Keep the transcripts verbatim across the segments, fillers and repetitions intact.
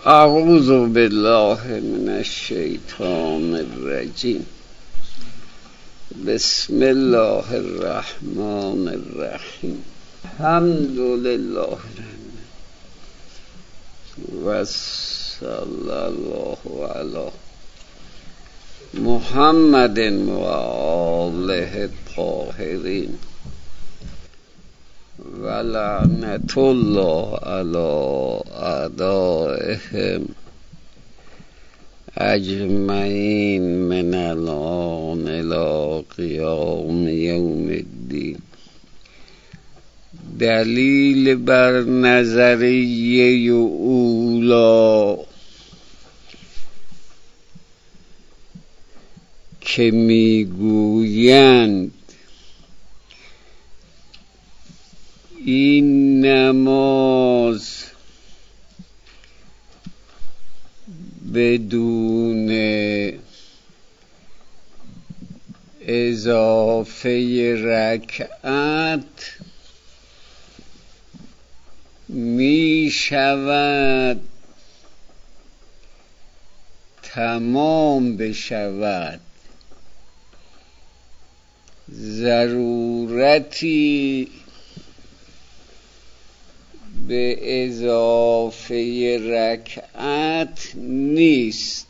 اعوذ بالله من الشیطان الرجیم. بسم الله الرحمن الرحیم. الحمد لله و صلی الله علی محمد و آله الطاهرین و لعنت الله علی اعدائهم اجمعین من الان الی قیام یوم الدین. دلیل بر نظریه اولی که میگویند این نماز بدون اضافه رکعت می شود تمام بشود، ضرورتی به اضافه رکعت نیست.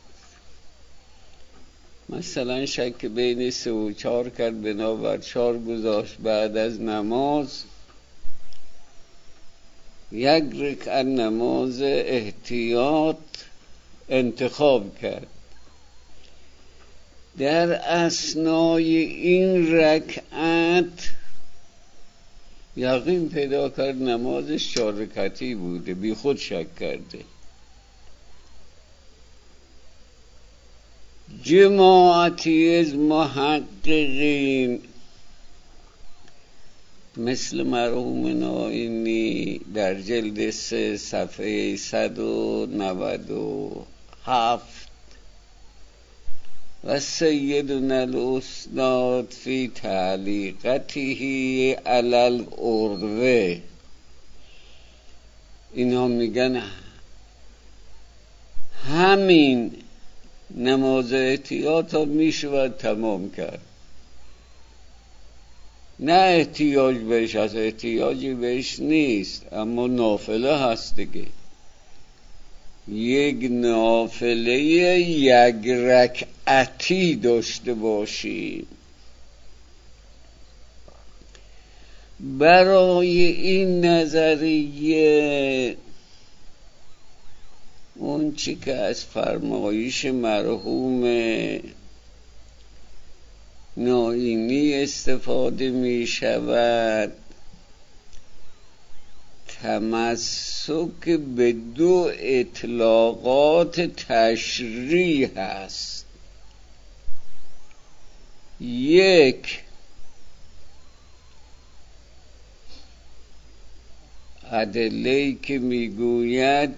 مثلا شک بین سه و چهار کرد، بنابر چهار گذاشت، بعد از نماز یک رکعت نماز احتیاط انتخاب کرد. در اثنای این رکعت یقین پیدا کرد نمازش چهار رکعتی بوده، بی خود شک کرده. جماعتی از محققین مثل مرحوم نائینی در جلد سه صفحه صد و نود و هفت و سیدنا الاستاد فی تعلیقته علی الاروه، اینا میگن همین نماز احتیاط ها میشود تمام کرد، نه احتیاج بهش، از احتیاجی بهش نیست، اما نافله هست دیگه. یک نافله یک رکعتی داشته باشیم. برای این نظریه اون چی که از فرمایش مرحوم نائینی استفاده می شود تمسک به دو اطلاقات تشریح است. یک، ادله‌ای که میگوید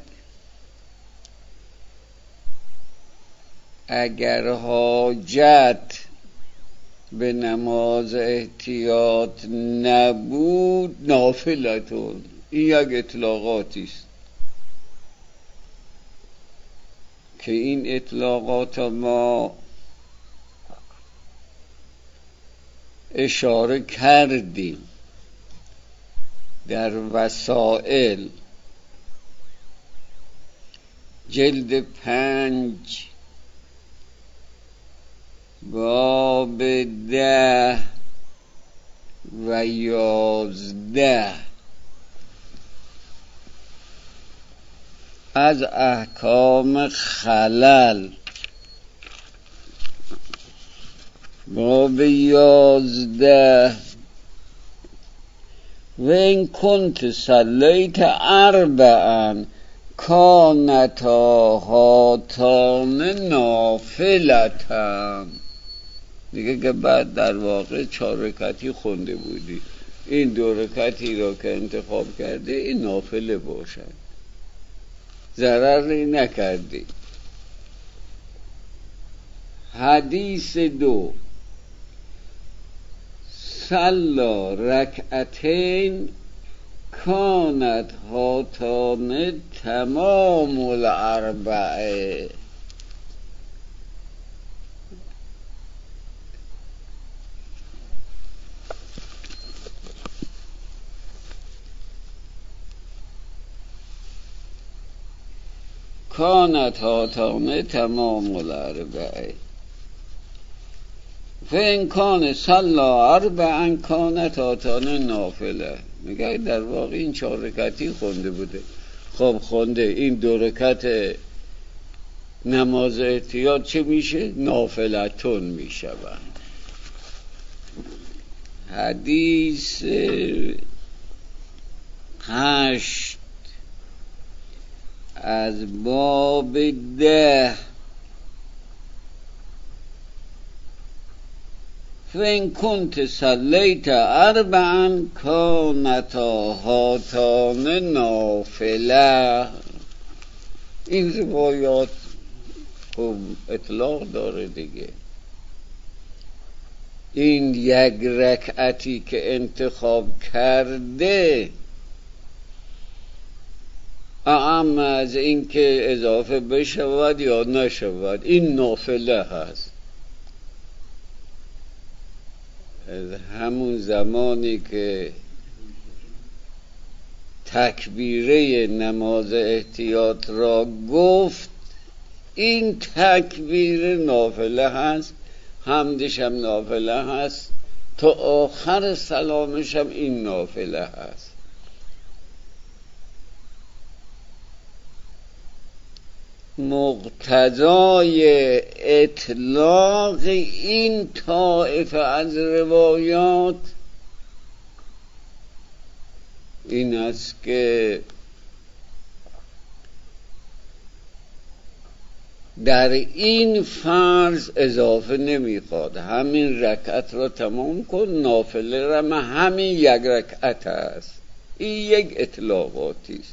اگر حاجت به نماز احتیاط نبود نافلتون، این یک اطلاقاتی است که این اطلاقات ما اشاره کردیم در وسائل جلد پنج باب ده و یازده از احکام خلل. باب یازده و این کنت صلیت اربعا کانتا هاتان نافلتن، دیگه که بعد در واقع چهار رکعتی خونده بودی، این دو رکعتی را که انتخاب کرده این نافله باشد، ضرری نکردی. حدیث دو، صلی رکعتین کانت هاتان تمام الاربعه. کانت هاتان تمام الاربعه فان کان صلا اربعا کانت هاتان نافله. میگه در واقع این چهار رکعتی خونده بوده. خب خونده، این دو رکعت نماز احتیاط چه میشه؟ نافلتون میشوند. حدیث هشت از باب ده. فین کنت صلیت اربعا کانتا هاتان نافله. این روایات خب اطلاق داره دیگه. این یک رکعتی که انتخاب کرده اعم از این که اضافه بشود یا نشود، این نافله هست. از همون زمانی که تکبیره نماز احتیاط را گفت، این تکبیر نافله هست، حمدش هم نافله هست، تا آخر سلامش هم این نافله هست. مقتضای اطلاق این طایفه از روایات این است که در این فرض اضافه نمیخواد، همین رکعت را تمام کن، نافله را همین یک رکعت است. این یک اطلاقاتی است.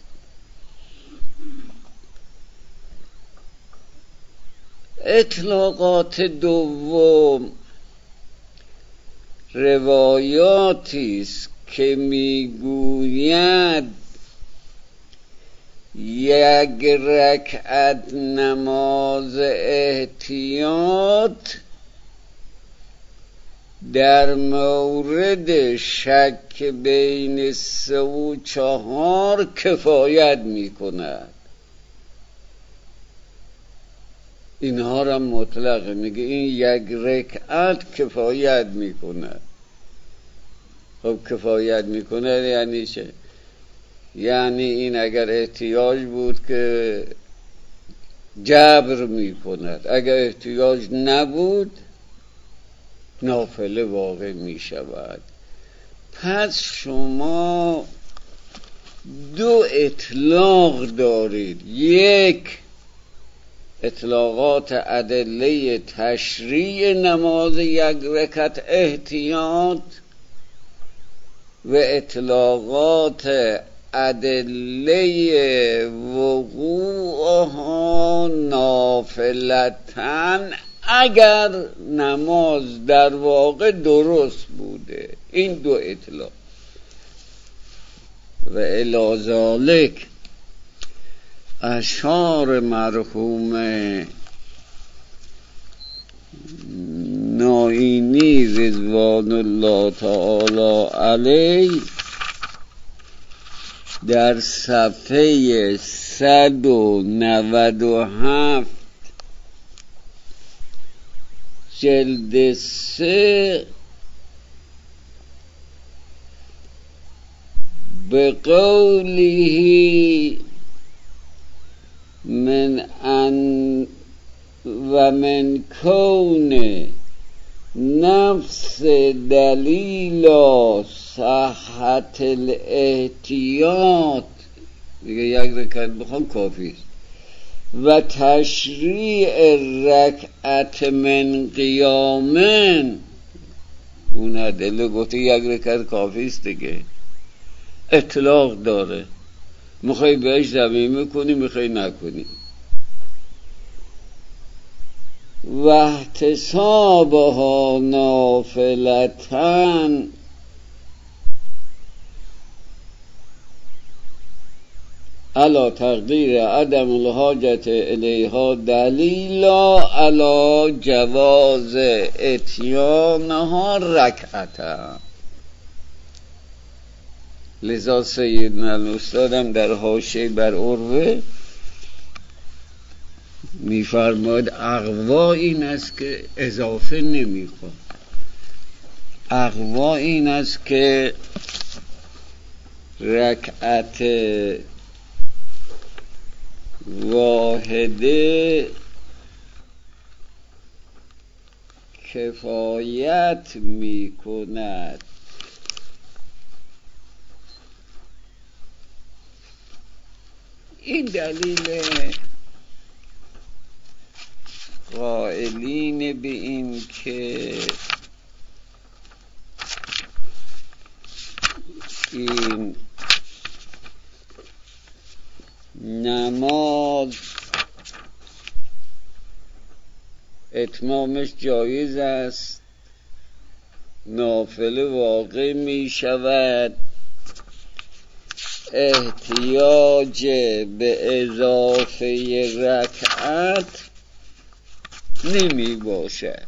اطلاقات دوم روایاتی است که میگوید یک رکعت نماز احتیاط در مورد شک بین سه و چهار کفایت میکند. اینها را مطلق میگه، این یک رکعت کفایت میکند. خب کفایت میکند یعنی چه؟ یعنی این اگر احتیاج بود که جبر میکند، اگر احتیاج نبود نافله واقع میشود. پس شما دو اطلاق دارید، یک اطلاقات ادله تشریع نماز یک رکعت احتیاط و اطلاقات ادله وقوعها نافلتن اگر نماز در واقع درست بوده. این دو اطلاق و الی ذالک اشعار مرحوم نائینی رضوان الله تعالی علیه در صفحه صد و نود و هفت جلد سه به قوله من ان و من کون نفس دلیلا صحت الاحتیاط، دیگه یک رکعت بخوام کافی است، و تشریع رکعت من قیامن، اون ادله گفته یک رکعت کافی است دیگه، اطلاق داره، میخوای بهش ضمیمه کنی میخوای نکنی. و احتسابها نافلتن علا تقدیر عدم الحاجت الیها دلیلا علا جواز اتیانها رکعتا. لذا سیدنا الاستادم در حاشیه بر عروه میفرماد اقوا این است که اضافه نمیخواد، اقوا این است که رکعت واحده کفایت می کند. این دلیل قائلین به این که این نماز اتمامش جایز است، نافله واقع می شود، احتیاج به اضافه رکعت نمی باشد.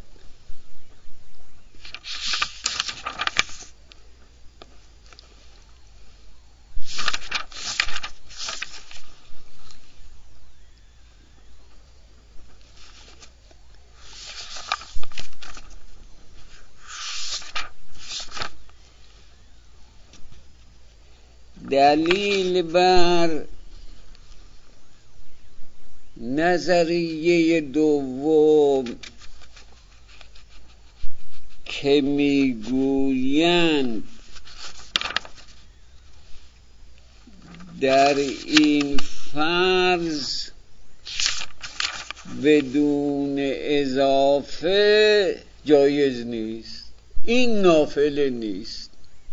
دلیل بر نظریه دوم که میگویند در این فرض بدون اضافه جایز نیست، این نافله نیست،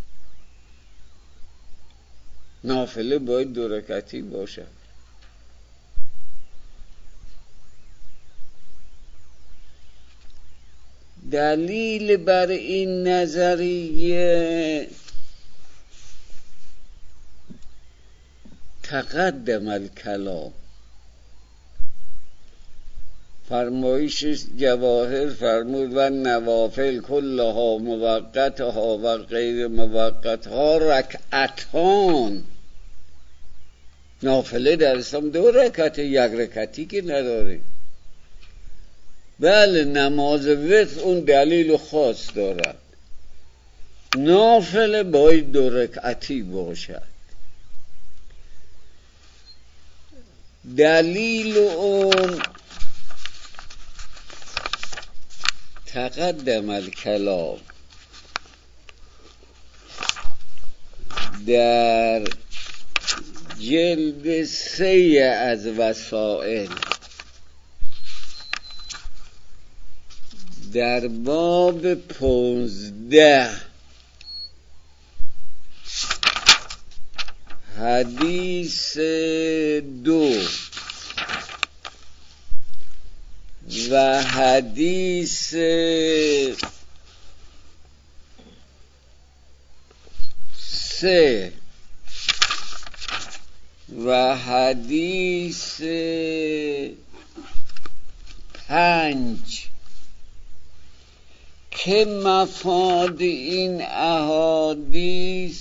نافله باید دو رکعتی باشد. دلیل بر این نظریه تقدم الکلام، فرمایش جواهر فرمود و نوافل کلها موقتها و غیر موقتها رکعتان. نافله در اسلام دو رکعت، یک رکعتی که نداره. بله نماز وتر اون دلیل خاص دارد، نافله باید دو رکعتی باشد. دلیل اون تقدم الکلام در جلد سه از وسائل در باب پونزده حدیث دو و حدیث سه و حدیث پنج که مفاد این احادیث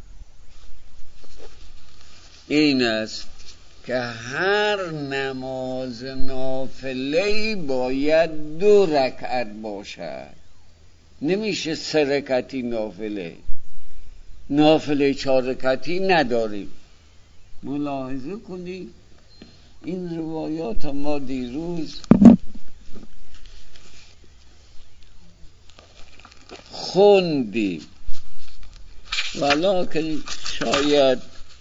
این است که هر نماز نافله‌ای باید دو رکعت باشد، نمیشه سه رکعتی نافله، نافله چهار رکعتی نداریم. ملاحظه کنید این روایات ما دیروز خوندیم، ولکن شاید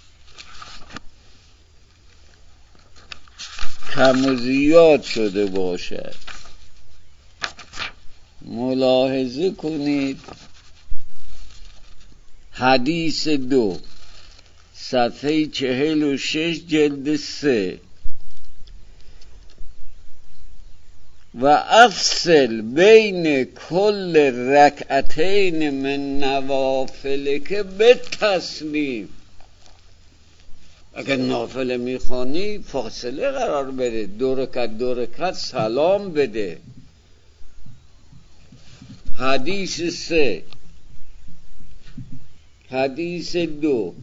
کم و زیاد شده باشد. ملاحظه کنید حدیث دو صفحه چهل و شش جلد سه و افصل بین کل رکعتین من نوافل که به تصنیف اگر نافله میخوانی فاصله قرار بده، دو رکعت دو رکعت سلام بده. حدیث سه. حدیث دو،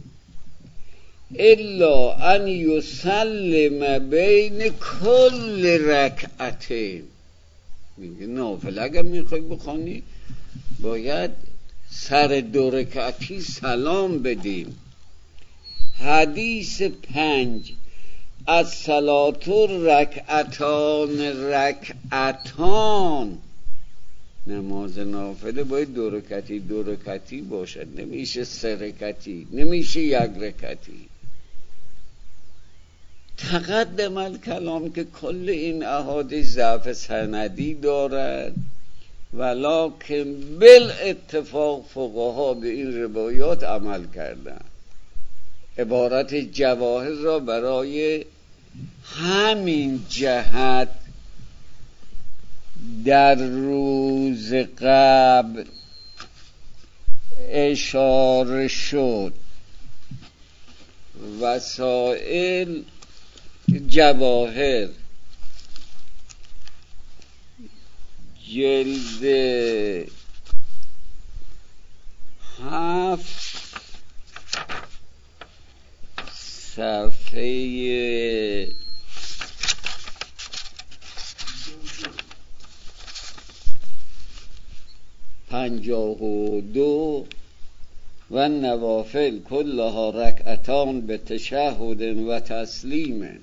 الا ان یسلم بین کل رکعتین. میگه نافله اگر میخوای بخوانی باید سر دو رکعتی سلام بدیم. حدیث پنج، از صلات رکعتان رکعتان. نماز نافله باید دو رکعتی دو رکعتی باشد، نمیشه سه رکعتی، نمیشه یک رکعتی. تقدم الکلام که کل این احادیث ضعف سندی دارد، ولکن بالاتفاق فقها به این روایات عمل کردند. عبارت جواهر را برای همین جهت در روز قبل اشاره شد. وسائل جواهر جلد هفت صفحه پنجاه و دو، و نوافل کلها رکعتان به تشهد و تسلیم.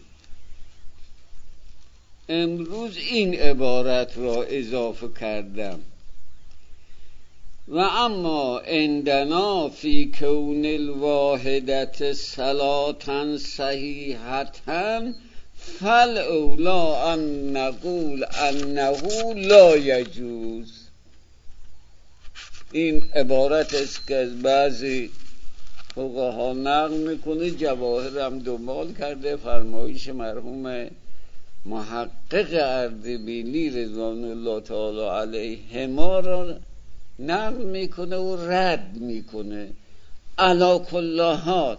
امروز این عبارت را اضافه کردم. و اما عندنا فی کون الواحدت صلاة صحیحة فالاولی ان نقول انه لا یجوز. این عبارت است که از بعضی فقها نقل میکنه، جواهر هم دنبال کرده، فرمایش مرحوم محقق اردبیلی رضوان الله تعالی علیه ما را نقل میکنه و رد میکنه. علی کل حال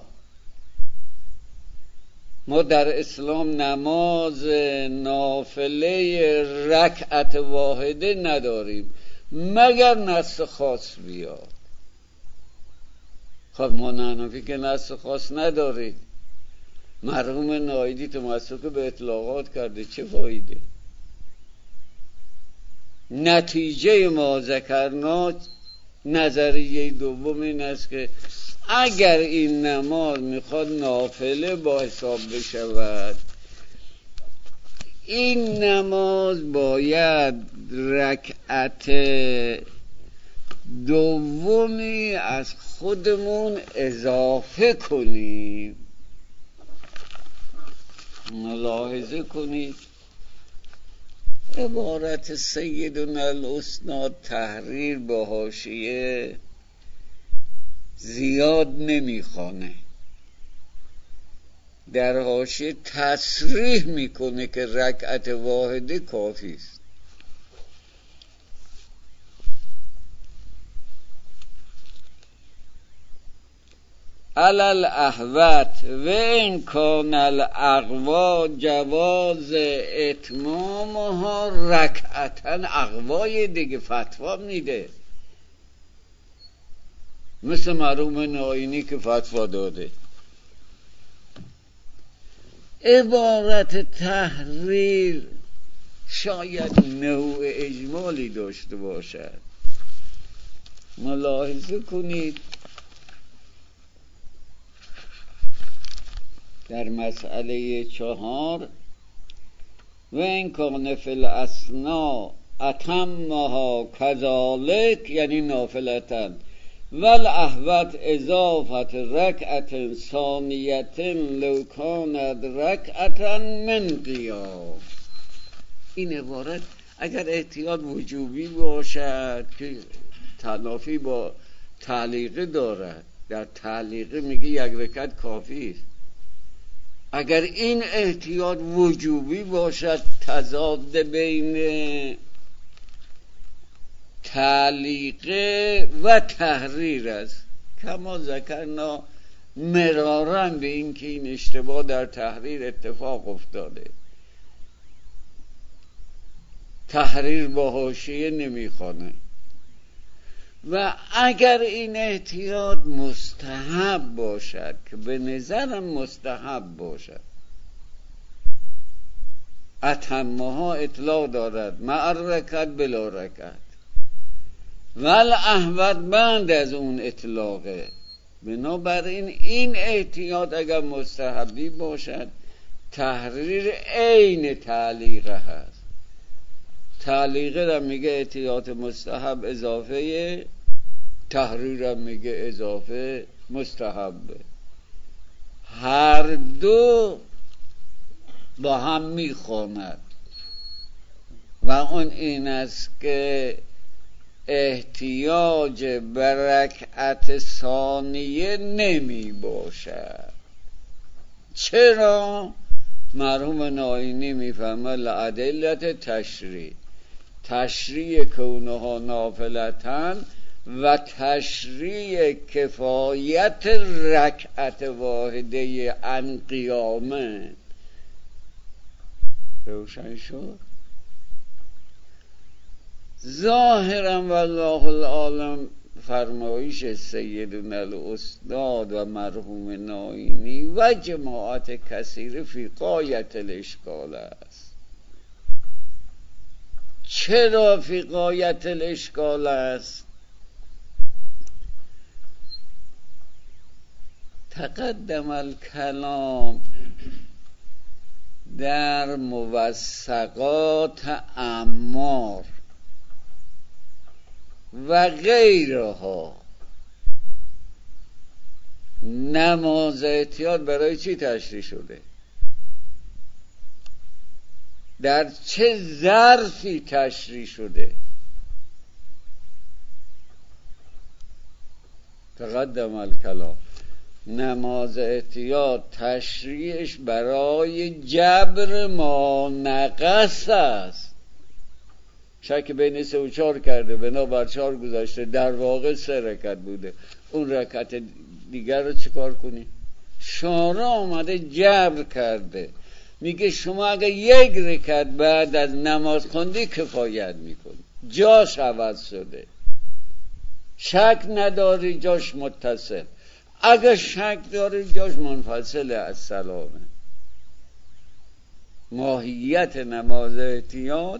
ما در اسلام نماز نافله رکعت واحده نداریم مگر نص خاص بیاد. خب ما حنفی که نص خاص نداریم. مرحوم نایدی تمسک به اطلاقات کرده، چه فایده؟ نتیجه ما ذکرنا نظریه دوم این است که اگر این نماز میخواد نافله با حساب بشود، این نماز باید رکعت دومی از خودمون اضافه کنیم. ملاحظه کنید عبارت سیدنا الاسناد تحریر با حاشیه زیاد نمیخوانه، در حاشیه تصریح میکنه که رکعت واحده کافی است. علل احوت و این کان الاقوا جواز اتمامها رکعتن. اقوای دیگه فتوا میده، مثل مرحوم ناینی که فتوا داده. عبارت تحریر شاید نوع اجمالی داشته باشد. ملاحظه کنید در مسئله چهار، و این کان فی الاسنا اتمها کذالک، یعنی نافلتن، ول احوت اضافت رکعت ثانیت لو کاند رکعتا من قیام. این عبارت اگر احتیاط وجوبی باشد که تلافی با تعلیقه دارد، در تعلیقه میگه یک رکعت کافی است. اگر این احتیاط وجوبی باشد، تضاد بین تعلیقه و تحریر است. کما ذکرنا مرارا به این که این اشتباه در تحریر اتفاق افتاده. تحریر با حاشیه نمیخوانه. و اگر این احتیاط مستحب باشد، که به نظرم مستحب باشد، اتمها اطلاق دارد مع رکعت بلا رکعت، ول احوط بند از اون اطلاقه. بنابراین این احتیاط اگر مستحبی باشد، تحریر عین تعلیقه هست. تعلیقه را میگه احتیاط مستحب اضافه، تحریر را میگه اضافه مستحبه. هر دو با هم میخواند و اون این است که احتیاج به رکعت ثانیه نمی باشد. چرا؟ مرحوم ناینی میفهمه لعدلت تشریع، تشریع کونها نافلتن و تشریع کفایت رکعت واحده عن قیامه. روشن شد؟ ظاهرا والله العالم فرمایش سیدنا الاستاد و مرحوم ناینی و جماعت کثیر فی غایت الاشکال است. چرا فی غایت الاشکال است؟ تقدم الکلام در موثقات عمار و غیرها. نماز احتیاط برای چی تشریح شده؟ در چه ظرفی تشریح شده؟ تقدم الکلام. نماز احتیاط تشریحش برای جبر ما نقص است. شک بین سه و چهار کرده، بنابر چهار گذاشته، در واقع سه رکعت بوده. اون رکعت دیگر رو چیکار کنی؟ شارع آمده جبر کرده، میگه شما اگه یک رکعت بعد از نماز خوندی کفایت میکنی، جاش عوض شده، شک نداری جاش متصل، اگه شک داری جاش منفصل از سلامه. ماهیت نماز احتیاط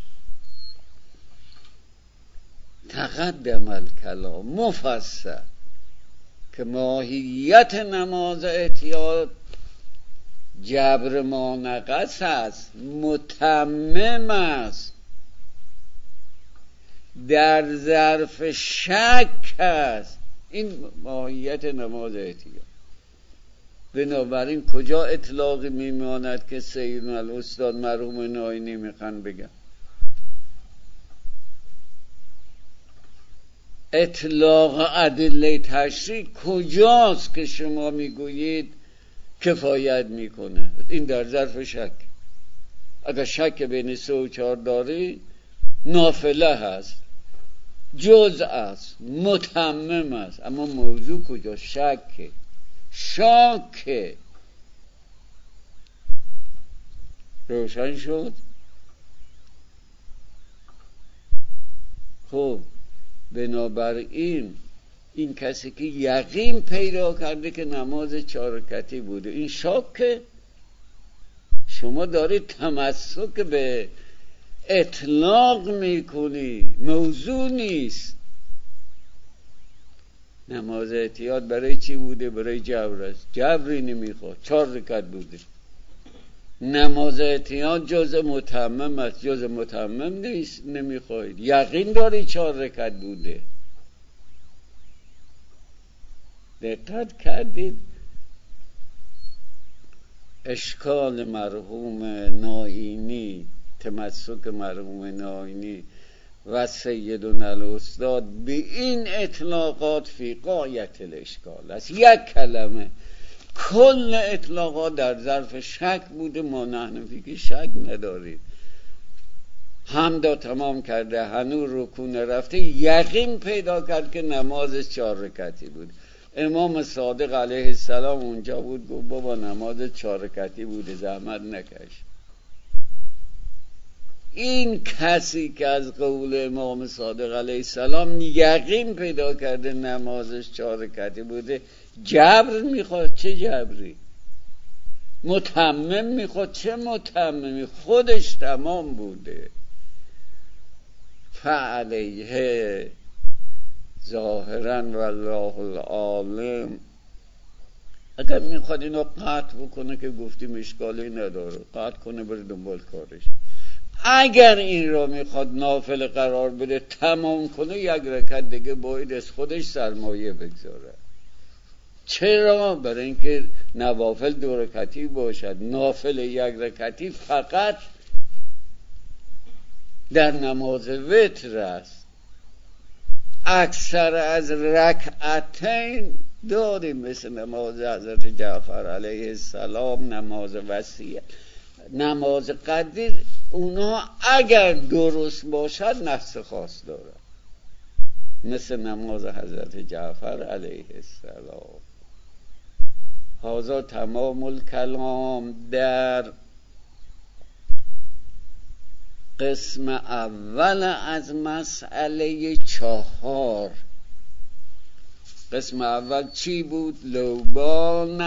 تقدم الکلام مفصل که ماهیت نماز احتیاط جبر ما نقص است، متمم است، در ظرف شک است. این ماهیت نماز احتیاط. بنابراین کجا اطلاقی میماند که سیدنا الاستاد مرحوم ناینی میخوان بگن؟ اطلاق ادله تشریع کجاست که شما میگویید کفایت میکنه؟ این در ظرف شک. اگر شک بین سه و چهار داری، نافله هست، جزء است، متمم است. اما موضوع کجا؟ شک، شاک. روشن شد؟ خب بنابراین این کسی که یقین پیدا کرده که نماز چهار رکعتی بوده، این شاکه. شما دارید تمسک به اطلاق میکنی، موضوع نیست. نماز احتیاط برای چی بوده؟ برای جبر است. جبری نمیخواد، چهار رکعت بوده. نماز احتیاط جزء متمم است، جزء متمم نیست، نمیخواید. یقین داری چهار رکعت بوده. دقت کردید اشکال مرحوم ناینی، تمسک مرحوم ناینی و سیدنا الاستاد به این اطلاقات فی غایت الاشکال است. یک کلمه کل اطلاقات در ظرف شک بوده. ما نحنفی که شک ندارید، حمدا تمام کرده، هنوز رکوع رفته، یقین پیدا کرد که نماز چهار رکعتی بود. امام صادق علیه السلام اونجا بود، گفت بابا نماز چهار رکعتی بوده، زحمت نکش. این کسی که از قول امام صادق علیه السلام یقین پیدا کرده نمازش چهار رکعتی بوده، جبر میخواد؟ چه جبری؟ متمم میخواد؟ چه متممی؟ خودش تمام بوده. فعلیه ظاهرا والله العالم. اگر میخواد اینو قطع بکنه که گفتیم اشکالی نداره، قطع کنه بره دنبال کارش. اگر این را میخواد نافل قرار بده تمام کنه، یک رکعت دیگه باید از خودش سرمایه بگذاره. چرا؟ برای اینکه نوافل دو رکعتی باشد، نافل یک رکعتی فقط در نماز وتر است. اکثر از رکعتین داریم، مثل نماز حضرت جعفر علیه السلام، نماز وصیت، نماز قدیر. اونا اگر درست باشد نفس خاص داره، مثل نماز حضرت جعفر علیه السلام. هذا تمام الکلام در قسم اول از مسئله چهار. قسم اول چی بود؟ لوبان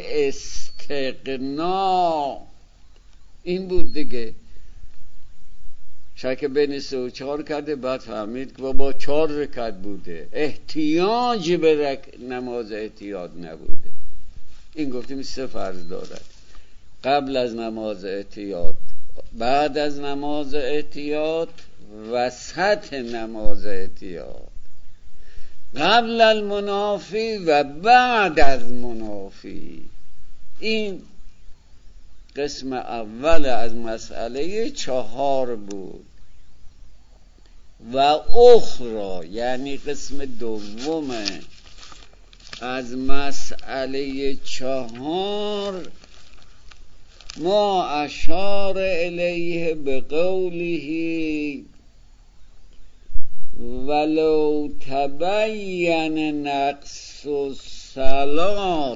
الاستغنا. این بود دیگه. شک بین سه و چهار کرده، بعد فهمید که بابا چهار رکعت بوده، احتیاج به رک... نماز احتیاط نبوده. این گفتیم سه فرض دارد: قبل از نماز احتیاط، بعد از نماز احتیاط، وسط نماز احتیاط، قبل المنافی و بعد از منافی. این قسم اول از مسئله چهار بود. و اخرى یعنی قسم دوم از مسئله چهار، ما اشار الیه بقوله ولو تبین نقص الصلاة.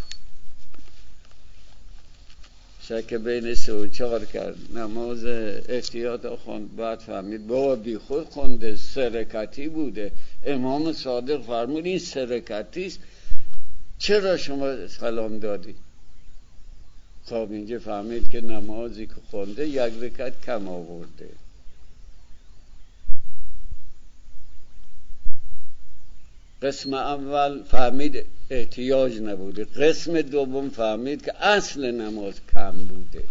شک بین سه و چهار کرد، نماز احتیاط خوند، بعد فهمید بابا بی خود خونده، سه رکعتی بوده. امام صادق فرمود این سه رکعتی است، چرا شما سلام دادی؟ خب اینجا فهمید که نمازی که خونده یک رکعت کم آورده. قسم اول فهمید احتیاج نبوده، قسم دوم فهمید که اصل نماز کم بوده.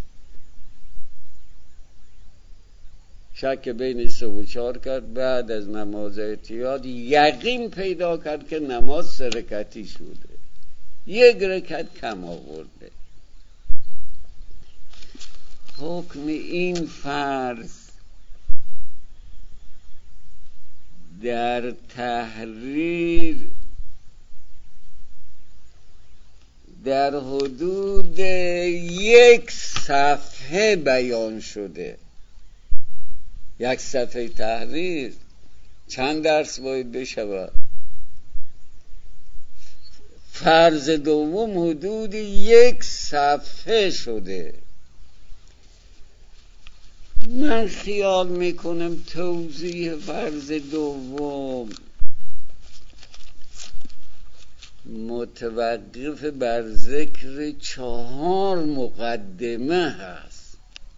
شک بین سه و چهار کرد، بعد از نماز احتیاط یقین پیدا کرد که نماز سه رکعتی شده، یک رکعت کم آورده. حکم این فرض در تحریر در حدود یک صفحه بیان شده. یک صفحه تحریر چند درس باید بشود؟ فرض دوم حدود یک صفحه شده. من خیال میکنم توضیح فرض دوم متوقف بر ذکر چهار مقدمه هست.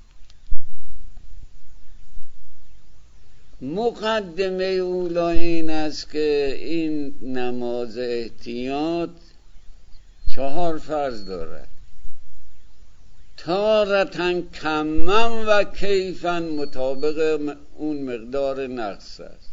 مقدمه اولا این است که این نماز احتیاط چهار فرض دارد. تارتن کمن و کیفن مطابق اون مقدار نقص است،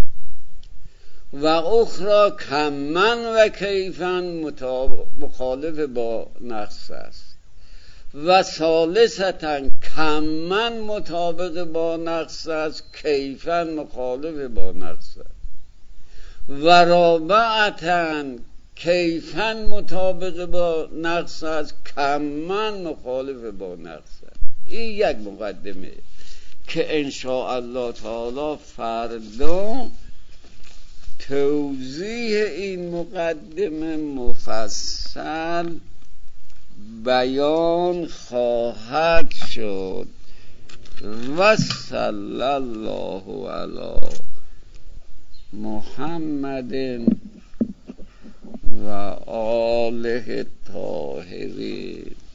و اخرى کمن و کیفن مخالف با نقص است، و ثالثتن کمن مطابق با نقص است، کیفن مخالف با نقص است، و رابعتن کیفن مطابق با نقص است، کمن مخالف با نقص است. این یک مقدمه که انشاءالله تعالی فردا توضیح این مقدمه مفصل بیان خواهد شد. و صلی الله علی محمد و آله الطاهرین.